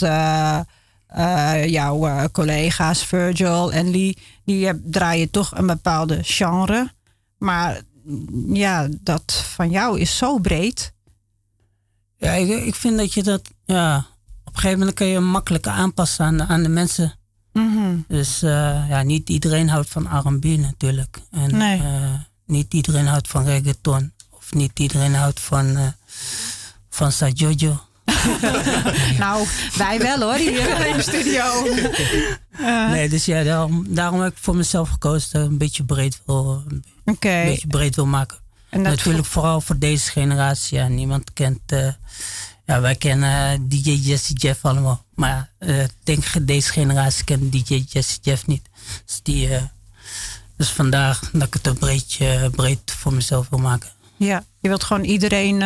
jouw collega's Virgil en Lee, die draaien toch een bepaalde genre. Maar ja, dat van jou is zo breed. Ja, ik vind dat je dat, ja, op een gegeven moment kan je makkelijker aanpassen aan de mensen. Mm-hmm. Dus niet iedereen houdt van R&B natuurlijk. En Nee. niet iedereen houdt van reggaeton. Of niet iedereen houdt van Sa Jojo. Nou, wij wel hoor, hier in de studio. Nee, dus ja, daarom heb ik voor mezelf gekozen dat ik een beetje breed wil maken. En dat natuurlijk vooral voor deze generatie. Ja, niemand kent... wij kennen DJ Jesse Jeff allemaal. Maar ik denk deze generatie kent DJ Jesse Jeff niet. Dus, dus vandaar dat ik het een breed voor mezelf wil maken. Ja, je wilt gewoon iedereen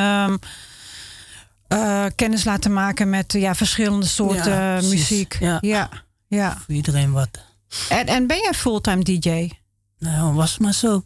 kennis laten maken met verschillende soorten muziek. Ja. Voor iedereen wat. En ben jij fulltime DJ? Nou, was het maar zo.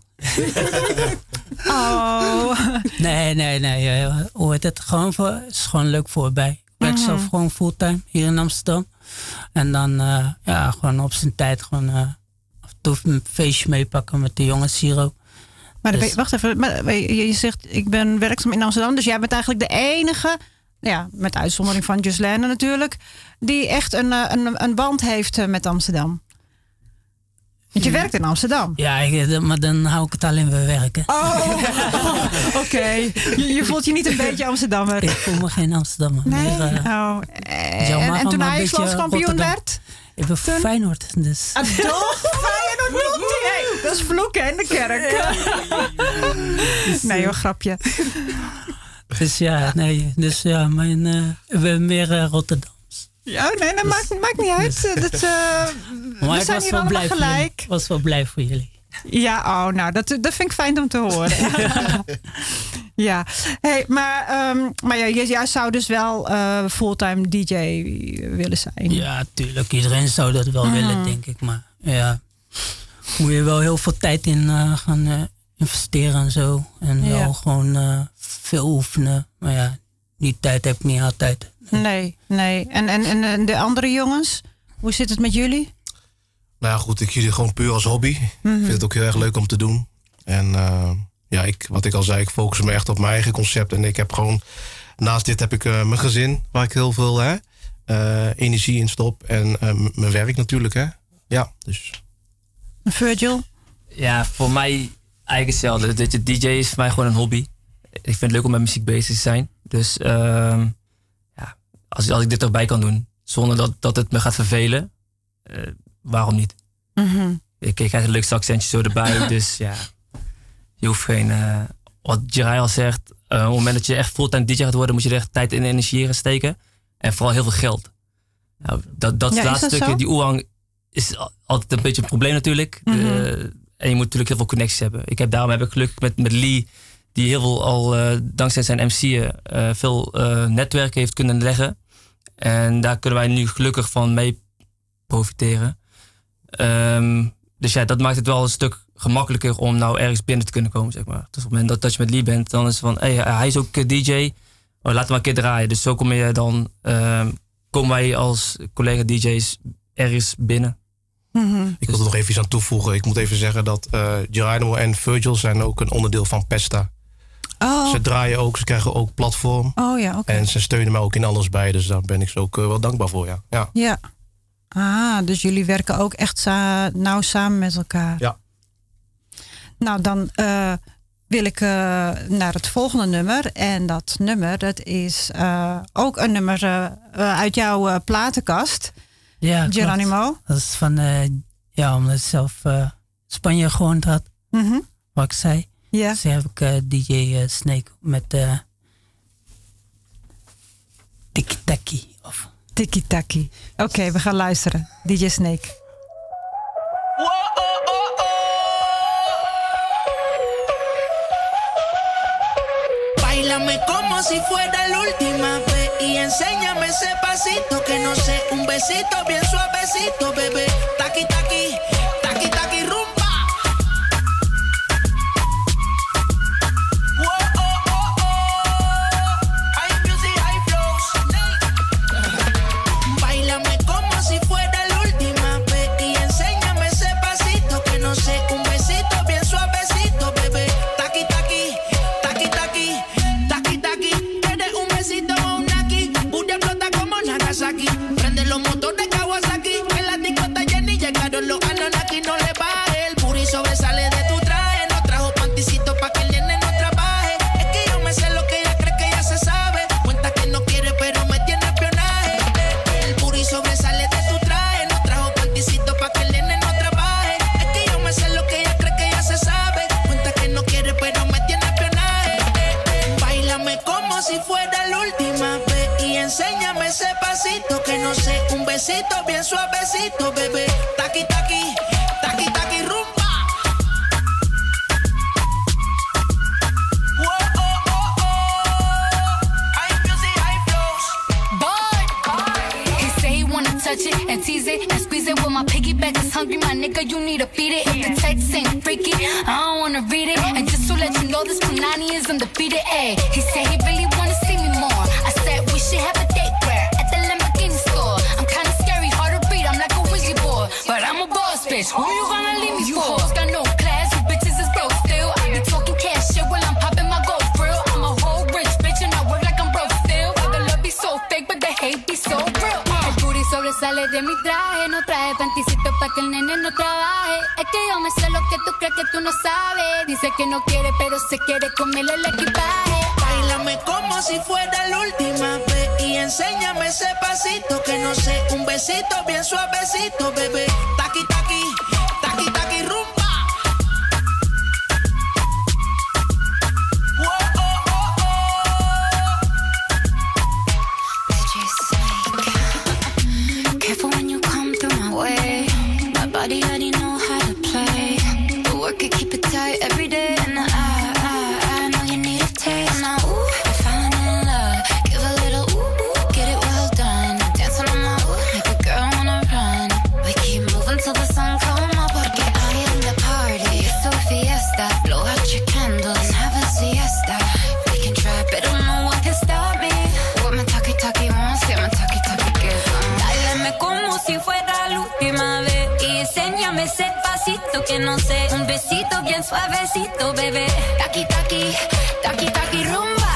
Oh. Nee. Hoort het gewoon is gewoon leuk voorbij. Ik werk zelf gewoon fulltime hier in Amsterdam. En dan gewoon op zijn tijd gewoon af en toe een feestje meepakken met de jongens hier ook. Maar dus, wacht even, je zegt ik ben werkzaam in Amsterdam, dus jij bent eigenlijk de enige, ja, met uitzondering van Gislaine natuurlijk, die echt een band heeft met Amsterdam. Want je werkt in Amsterdam. Ja, maar dan hou ik het alleen weer werken. Oh, oké. Je voelt je niet een beetje Amsterdammer? Ik voel me geen Amsterdammer. Nee? En toen hij landskampioen werd? Ik ben Feyenoord, dus. Toch? Feyenoord noemt hij. Dat is vloeken in de kerk. Nee hoor, grapje. Dus ja, ik ben meer Rotterdam. Ja, nee, dat maakt niet uit. We zijn hier allemaal gelijk. Ik was wel blij voor jullie. Ja, dat vind ik fijn om te horen. Ja, hey, maar jij zou dus wel fulltime DJ willen zijn. Ja, tuurlijk. Iedereen zou dat wel willen, denk ik. Maar ja, moet je wel heel veel tijd in gaan investeren en zo. En wel gewoon veel oefenen. Maar ja, die tijd heb ik niet altijd. Nee. En de andere jongens? Hoe zit het met jullie? Nou ja, goed, ik zie het gewoon puur als hobby. Ik vind het ook heel erg leuk om te doen. En wat ik al zei, ik focus me echt op mijn eigen concept. En ik heb gewoon, naast dit heb ik mijn gezin, waar ik heel veel energie in stop. En mijn werk natuurlijk, hè. Ja, dus. Virgil? Ja, voor mij eigenlijk hetzelfde. DJ is voor mij gewoon een hobby. Ik vind het leuk om met muziek bezig te zijn. Dus als ik dit erbij kan doen, zonder dat het me gaat vervelen, waarom niet? Mm-hmm. Ik krijg een leuk accentje zo erbij, dus ja, je hoeft geen, wat Jirai al zegt, op het moment dat je echt fulltime DJ gaat worden, moet je er echt tijd en energie in gaan steken. En vooral heel veel geld. Nou, dat laatste stukje, die oerang, is altijd een beetje een probleem natuurlijk. Mm-hmm. En je moet natuurlijk heel veel connecties hebben. Daarom heb ik geluk met Lee, die heel veel al dankzij zijn MC'en veel netwerk heeft kunnen leggen. En daar kunnen wij nu gelukkig van mee profiteren. Dus ja, dat maakt het wel een stuk gemakkelijker om nou ergens binnen te kunnen komen, zeg maar. Dus op het moment dat je met Lee bent, dan is het van, hij is ook DJ. Oh, laten we maar een keer draaien. Dus zo komen wij als collega-DJ's ergens binnen. Mm-hmm. Ik wil er nog even iets aan toevoegen. Ik moet even zeggen dat Geronimo en Virgil zijn ook een onderdeel van Pesta. Oh. Ze draaien ook, ze krijgen ook platform. Oh ja, oké. En ze steunen mij ook in alles bij. Dus daar ben ik ze ook wel dankbaar voor, ja. Ja. Dus jullie werken ook echt nauw samen met elkaar. Ja. Nou, dan wil ik naar het volgende nummer. En dat nummer, dat is ook een nummer uit jouw platenkast. Ja, Geronimo. Klopt. Dat is van, omdat ik zelf Spanje gewoond had. Mm-hmm. Wat ik zei. Ja. Dus heb ik DJ Snake met Tiki Taki. Tiki Taki. Oké, we gaan luisteren. DJ Snake. Báilame como si fuera la última vez y enséñame ese pasito que no sé, un besito bien suavecito, bebé. Taki taki, taki taki rumba. Báilame como si fuera la última vez y enséñame ese pasito que no sé, un besito bien suavecito, bebé. Taki taki, taki taki, taki taki. Quieres un besito o un naki, booty explota como Nagasaki. Prende los motores Kawasaki, en la disco está llena y llegaron los Anunnaki. No le baje, el booty sobresale de tu traje. No trajo panticito pa' que el nene no trabaje. Es que yo me sé lo que ella cree que ya se sabe. Cuenta que no quiere pero me tiene espionaje. El booty sobresale de tu traje. No trajo panticito pa' que el nene no trabaje. Es que yo me sé lo que ella cree que ya se sabe. Cuenta que no quiere pero me tiene espionaje. Báilame como si fuera la última vez y enséñame ese pasito que no sé, un besito bien suavecito, bebé. Taki taki, taki taki rumba. He say he wanna touch it and tease it and squeeze it. Well, my piggyback is hungry, my nigga, you need to feed it. If the text ain't freaky, I don't wanna read it. And just to let you know, this Punani is undefeated. Ay, he said he really wanna see me more. I said we should have a date where at the Lamborghini store. I'm kinda scary, hard to read, I'm like a Ouija board. But I'm a boss bitch, who you gonna leave me for? You hoes got no class, you bitches is broke still. I be talking cash shit while I'm popping my gold grill. I'm a whole rich bitch and I work like I'm broke still. The love be so fake, but the hate be so real. El booty sobresale de mi traje, no traje panticito pa' que el nene no trabaje. Es que yo me sé lo que tú crees que tú no sabes. Dice que no quiere, pero se quiere comerle el equipaje. Báilame como si fuera la última vez y enséñame ese pasito que no sé, un besito bien suavecito, bebé. Taki taki, taki taki rumba. Careful when you come through my way. My body already know how to play. But work it, keep it tight every day. And I know you need a taste. Now, ooh, I'm falling in love. Give a little ooh, get it well done. Dancing on my ooh, make a girl wanna run. We keep moving till the sun come up. Porque I am the party. It's so fiesta. Blow out your candles and have a siesta. We can try, but no one can stop me. What my talkie wants, get my talkie gives. Dáleme como si fuera la última vez y enséñame ese pasito que no sé, un besito bien suavecito, bebé. Taki taki, taki taki rumba.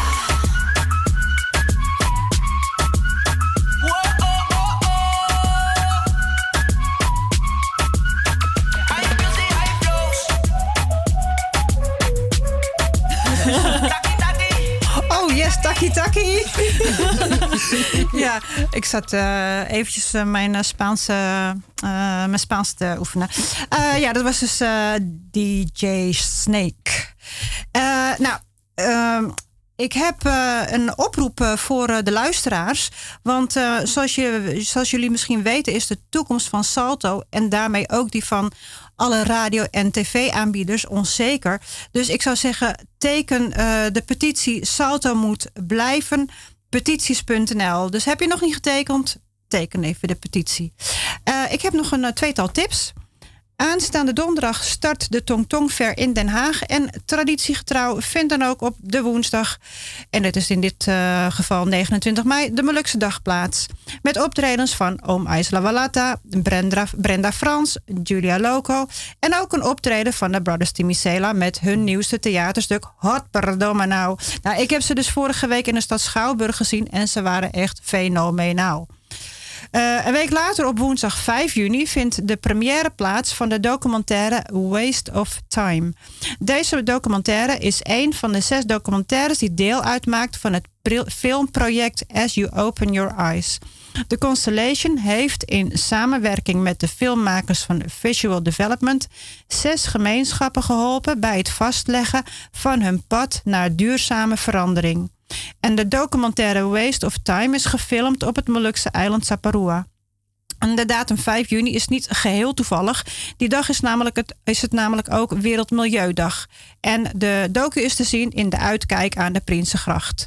Oh yes, taki taki. Ja, ik zat eventjes mijn Spaans te oefenen. Ja, dat was dus DJ Snake. Ik heb een oproep voor de luisteraars. Want zoals jullie misschien weten is de toekomst van Salto en daarmee ook die van alle radio- en tv-aanbieders onzeker. Dus ik zou zeggen, teken de petitie Salto moet blijven. Petities.nl. Dus heb je nog niet getekend? Teken even de petitie. Ik heb nog een tweetal tips. Aanstaande donderdag start de Tong Tong Fair in Den Haag. En traditiegetrouw vindt dan ook op de woensdag, en het is in dit geval 29 mei, de Molukse dag plaats. Met optredens van Oom Aisla Walata, Brenda Frans, Julia Loco. En ook een optreden van de Brothers Timisela met hun nieuwste theaterstuk Hotperdomme Nou. Nou, ik heb ze dus vorige week in de stad Schouwburg gezien en ze waren echt fenomenaal. Een week later, op woensdag 5 juni, vindt de première plaats van de documentaire Waste of Time. Deze documentaire is een van de 6 documentaires die deel uitmaakt van het filmproject As You Open Your Eyes. De Constellation heeft in samenwerking met de filmmakers van Visual Development 6 gemeenschappen geholpen bij het vastleggen van hun pad naar duurzame verandering. En de documentaire Waste of Time is gefilmd op het Molukse eiland Saparua. En de datum 5 juni is niet geheel toevallig. Die dag is het namelijk ook Wereldmilieudag. En de docu is te zien in de uitkijk aan de Prinsengracht.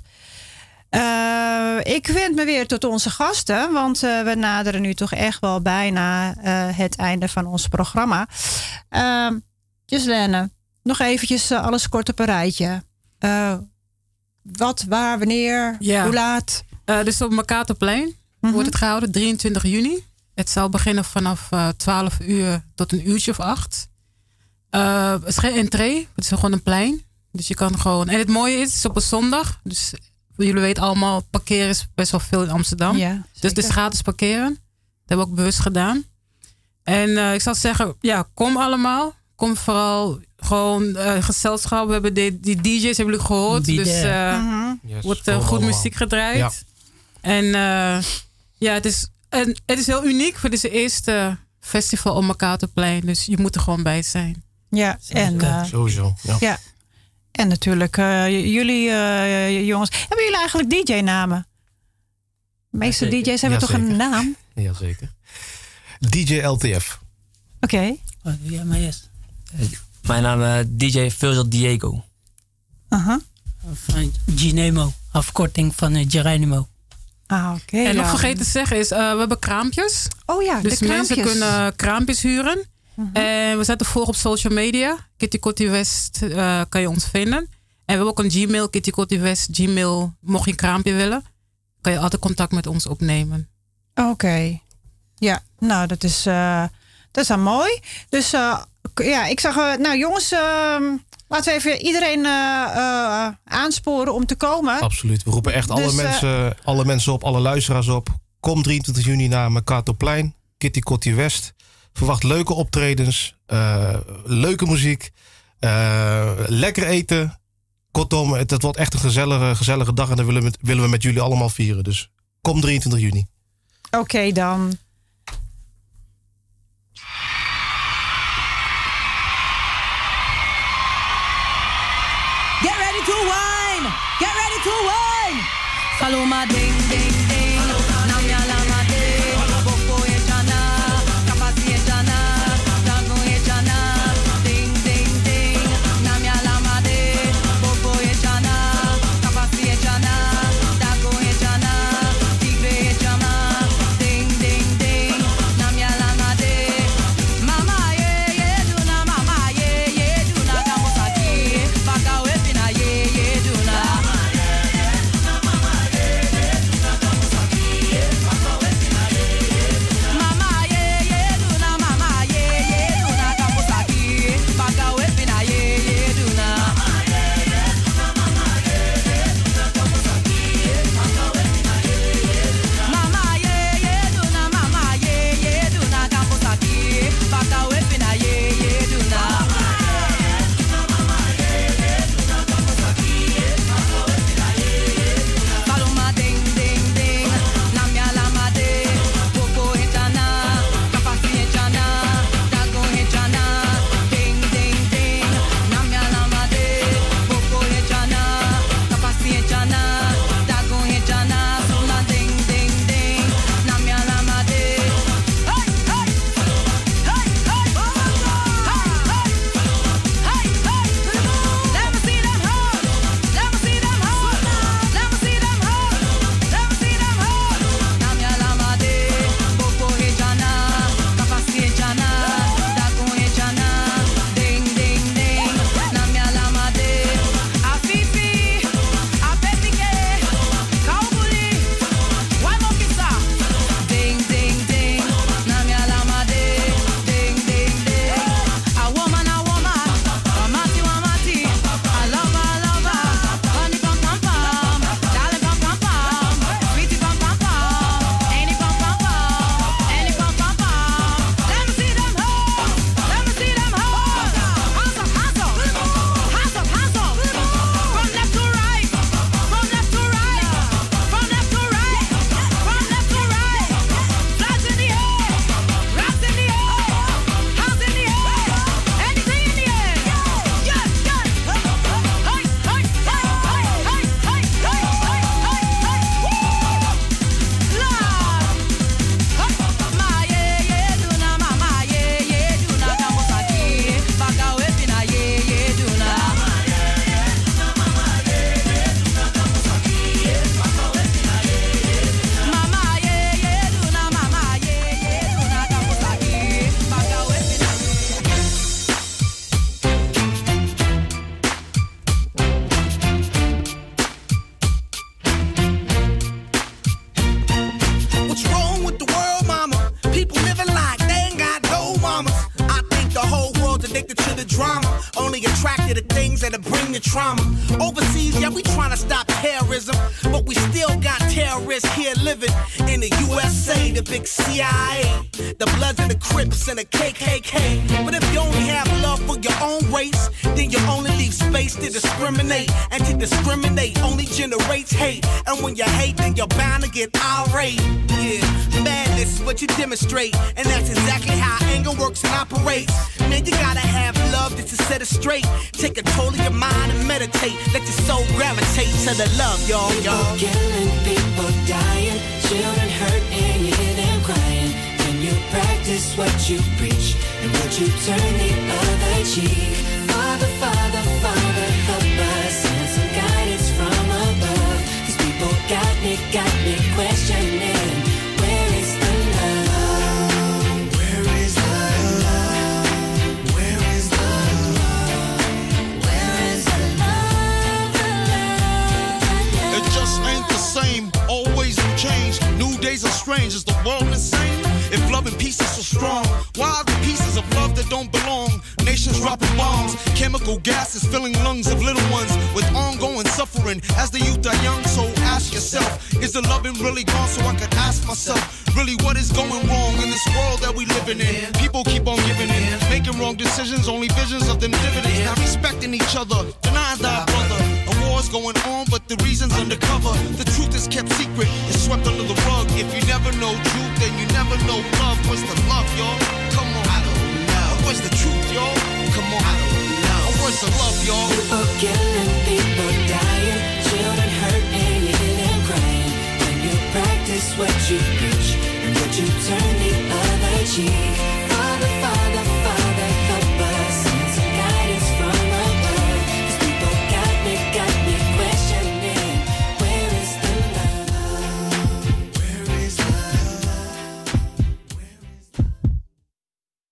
Ik wend me weer tot onze gasten, want we naderen nu toch echt wel bijna het einde van ons programma. Gislene, nog eventjes alles kort op een rijtje. Wat, waar, wanneer, hoe laat? Dus op Mercatorplein wordt het gehouden, 23 juni. Het zal beginnen vanaf 12 uur tot een uurtje of 8. Het is geen entree, het is gewoon een plein. Dus je kan gewoon... En het mooie is, het is op een zondag. Dus jullie weten allemaal, parkeren is best wel veel in Amsterdam. Ja, dus het is gratis parkeren. Dat hebben we ook bewust gedaan. En ik zou zeggen, ja, kom allemaal. Kom vooral gewoon gezelschap. We hebben die DJ's, hebben jullie gehoord. Dus wordt goed muziek gedraaid. Ja. En ja, het is heel uniek. Het is de eerste festival op Mercatorplein. Dus je moet er gewoon bij zijn. Ja, en sowieso. Ja. En natuurlijk jullie jongens. Hebben jullie eigenlijk DJ-namen? De meeste DJ's hebben toch een naam? Jazeker. DJ LTF. Oké. Ja, maar yes. Mijn naam DJ Virgil Diego. Van Ginemo, afkorting van Geronimo. Oké. En nog vergeten te zeggen is, we hebben kraampjes. Oh ja, dus de kraampjes. mensen kunnen kraampjes huren. En we zetten voor op social media. Kitty Kotti West kan je ons vinden. En we hebben ook een Gmail, Kitty Kotti West Gmail. Mocht je een kraampje willen, kan je altijd contact met ons opnemen. Oké. Ja, nou dat is dan mooi. Dus ja, ik zag, nou jongens, laten we even iedereen aansporen om te komen. Absoluut. We roepen echt alle mensen op, alle luisteraars op. Kom 23 juni naar Mercatorplein, Kitty Kotti West. Verwacht leuke optredens, leuke muziek, lekker eten. Kortom, het wordt echt een gezellige dag en dat willen we met jullie allemaal vieren. Dus kom 23 juni. Oké, dan. Get ready to wine! Get ready to wine! Follow my ding, ding, ding. Namya lama de. Boko e jana. Kapasi e jana. Dago e jana. Ding, ding, ding. Namya lama de. Boko e jana. Kapasi e jana. Dago e jana. Tigre e jama. Ding, ding, ding. Namya lama de. Mama ye duna. Mama ye duna. Kamosaki. Baka we pina ye duna. to the things that'll bring the trauma. Overseas, yeah, we trying to stop terrorism, but we still got terrorists here living in the USA, the big CIA, the Bloods and the Crips and the KKK. But if you only have love for your own race, then you only leave space to discriminate. And to discriminate only generates hate. And when you hate, then you're bound to get irate. Yeah, madness is what you demonstrate. And that's exactly how anger works and operates. Man, you gotta have love just to set it straight. Take control of your mind and meditate. Let your soul gravitate to the love, y'all. People killing, people dying, children hurt and you hear them crying. When you practice what you preach and what you turn the other cheek. Father, Father, Father, help us and some guidance from above. These people got me questioning. Where is the love? Where is the love? Where is the love? Where is the love? It just ain't the same. Always new change. New days are strange. Is the world insane? If love and peace is so strong, why are the pieces of love that don't belong? Nations dropping bombs, chemical gases filling lungs of little ones with ongoing suffering as the youth are young. So ask yourself, is the loving really gone? So I could ask myself, really what is going wrong in this world that we living in? People keep on giving in, making wrong decisions, only visions of them dividends. Not respecting each other, denying thy brother. A war's going on, but the reason's undercover. The truth is kept secret, it's swept under the rug. If you never know truth, then you never know love. What's the love, y'all? Come on. I don't know. What's the truth, y'all? Come on. I don't know. What's the love, y'all? People killing, people dying, children hurt and you hear them crying. When you practice what you preach and what you turn the other cheek.